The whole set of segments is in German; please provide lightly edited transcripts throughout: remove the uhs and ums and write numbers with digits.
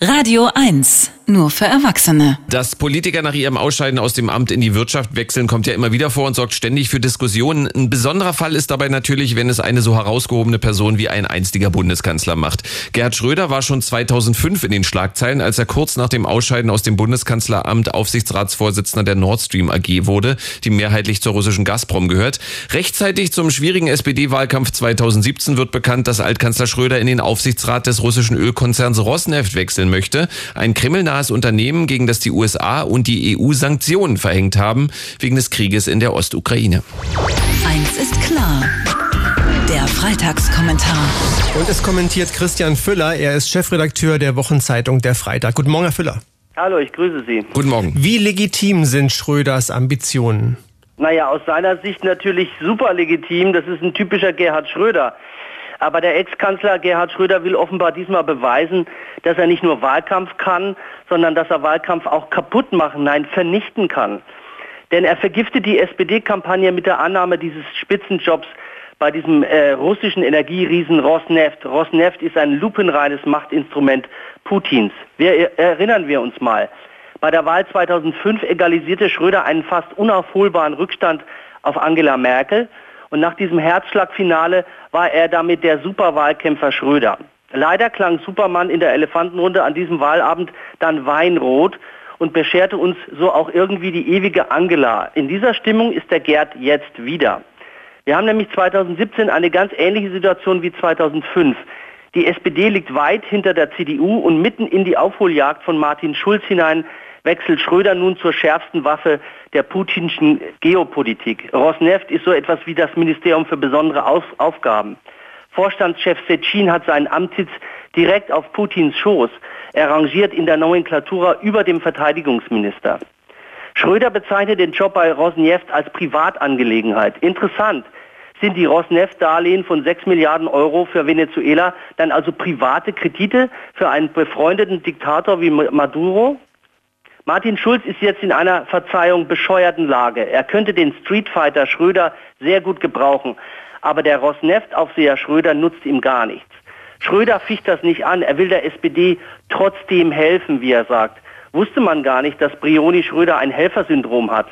Radio 1, nur für Erwachsene. Dass Politiker nach ihrem Ausscheiden aus dem Amt in die Wirtschaft wechseln, kommt ja immer wieder vor und sorgt ständig für Diskussionen. Ein besonderer Fall ist dabei natürlich, wenn es eine so herausgehobene Person wie ein einstiger Bundeskanzler macht. Gerhard Schröder war schon 2005 in den Schlagzeilen, als er kurz nach dem Ausscheiden aus dem Bundeskanzleramt Aufsichtsratsvorsitzender der Nord Stream AG wurde, die mehrheitlich zur russischen Gazprom gehört. Rechtzeitig zum schwierigen SPD-Wahlkampf 2017 wird bekannt, dass Altkanzler Schröder in den Aufsichtsrat des russischen Ölkonzerns Rosneft wechseln möchte. Ein kremlnahes Unternehmen, gegen das die USA und die EU Sanktionen verhängt haben, wegen des Krieges in der Ostukraine. Eins ist klar. Der Freitagskommentar. Und es kommentiert Christian Füller. Er ist Chefredakteur der Wochenzeitung Der Freitag. Guten Morgen, Herr Füller. Hallo, ich grüße Sie. Guten Morgen. Wie legitim sind Schröders Ambitionen? Naja, aus seiner Sicht natürlich super legitim. Das ist ein typischer Gerhard Schröder. Aber der Ex-Kanzler Gerhard Schröder will offenbar diesmal beweisen, dass er nicht nur Wahlkampf kann, sondern dass er Wahlkampf auch kaputt machen, nein, vernichten kann. Denn er vergiftet die SPD-Kampagne mit der Annahme dieses Spitzenjobs bei diesem russischen Energieriesen Rosneft. Rosneft ist ein lupenreines Machtinstrument Putins. Erinnern wir uns mal. Bei der Wahl 2005 egalisierte Schröder einen fast unaufholbaren Rückstand auf Angela Merkel. Und nach diesem Herzschlagfinale war er damit der Superwahlkämpfer Schröder. Leider klang Superman in der Elefantenrunde an diesem Wahlabend dann weinrot und bescherte uns so auch irgendwie die ewige Angela. In dieser Stimmung ist der Gerd jetzt wieder. Wir haben nämlich 2017 eine ganz ähnliche Situation wie 2005. Die SPD liegt weit hinter der CDU und mitten in die Aufholjagd von Martin Schulz hinein wechselt Schröder nun zur schärfsten Waffe der putinschen Geopolitik. Rosneft ist so etwas wie das Ministerium für besondere Aufgaben. Vorstandschef Sechin hat seinen Amtssitz direkt auf Putins Schoß. Er rangiert in der Nomenklatura über dem Verteidigungsminister. Schröder bezeichnet den Job bei Rosneft als Privatangelegenheit. Interessant. Sind die Rosneft-Darlehen von 6 Milliarden Euro für Venezuela dann also private Kredite für einen befreundeten Diktator wie Maduro? Martin Schulz ist jetzt in einer, Verzeihung, bescheuerten Lage. Er könnte den Streetfighter Schröder sehr gut gebrauchen. Aber der Rosneft-Aufseher Schröder nutzt ihm gar nichts. Schröder ficht das nicht an. Er will der SPD trotzdem helfen, wie er sagt. Wusste man gar nicht, dass Brioni Schröder ein Helfersyndrom hat.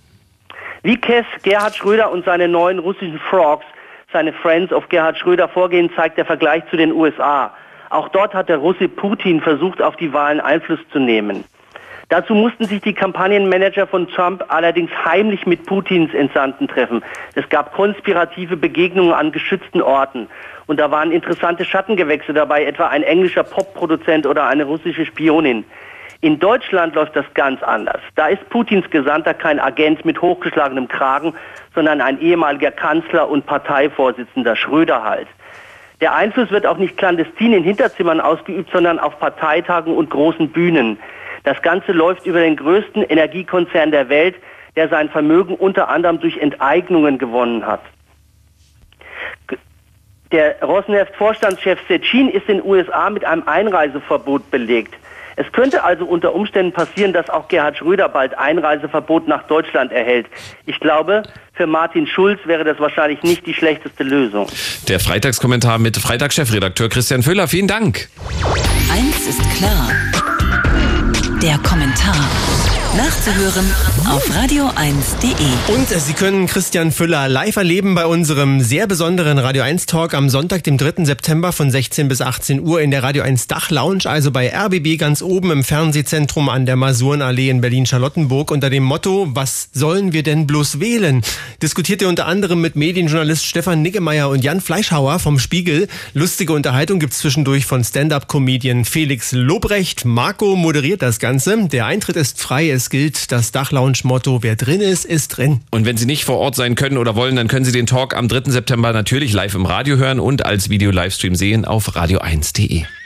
Wie Gerhard Schröder und seine neuen russischen Frogs, seine Friends of Gerhard Schröder vorgehen, zeigt der Vergleich zu den USA. Auch dort hat der Russe Putin versucht, auf die Wahlen Einfluss zu nehmen. Dazu mussten sich die Kampagnenmanager von Trump allerdings heimlich mit Putins Entsandten treffen. Es gab konspirative Begegnungen an geschützten Orten. Und da waren interessante Schattengewächse dabei, etwa ein englischer Popproduzent oder eine russische Spionin. In Deutschland läuft das ganz anders. Da ist Putins Gesandter kein Agent mit hochgeschlagenem Kragen, sondern ein ehemaliger Kanzler und Parteivorsitzender, Schröder halt. Der Einfluss wird auch nicht clandestin in Hinterzimmern ausgeübt, sondern auf Parteitagen und großen Bühnen. Das Ganze läuft über den größten Energiekonzern der Welt, der sein Vermögen unter anderem durch Enteignungen gewonnen hat. Der Rosneft-Vorstandschef Sechin ist in den USA mit einem Einreiseverbot belegt. Es könnte also unter Umständen passieren, dass auch Gerhard Schröder bald Einreiseverbot nach Deutschland erhält. Ich glaube, für Martin Schulz wäre das wahrscheinlich nicht die schlechteste Lösung. Der Freitagskommentar mit Freitagschefredakteur Christian Füller. Vielen Dank. Eins ist klar. Der Kommentar. Nachzuhören auf radio1.de. Und Sie können Christian Füller live erleben bei unserem sehr besonderen Radio 1 Talk am Sonntag, dem 3. September von 16 bis 18 Uhr in der Radio 1 Dachlounge, also bei RBB ganz oben im Fernsehzentrum an der Masurenallee in Berlin-Charlottenburg unter dem Motto, was sollen wir denn bloß wählen? Diskutiert er unter anderem mit Medienjournalist Stefan Niggemeier und Jan Fleischhauer vom Spiegel. Lustige Unterhaltung gibt's zwischendurch von Stand-Up-Comedian Felix Lobrecht. Marco moderiert das Ganze. Der Eintritt ist frei. Es gilt das Dachlounge-Motto, wer drin ist, ist drin. Und wenn Sie nicht vor Ort sein können oder wollen, dann können Sie den Talk am 3. September natürlich live im Radio hören und als Video-Livestream sehen auf radio1.de.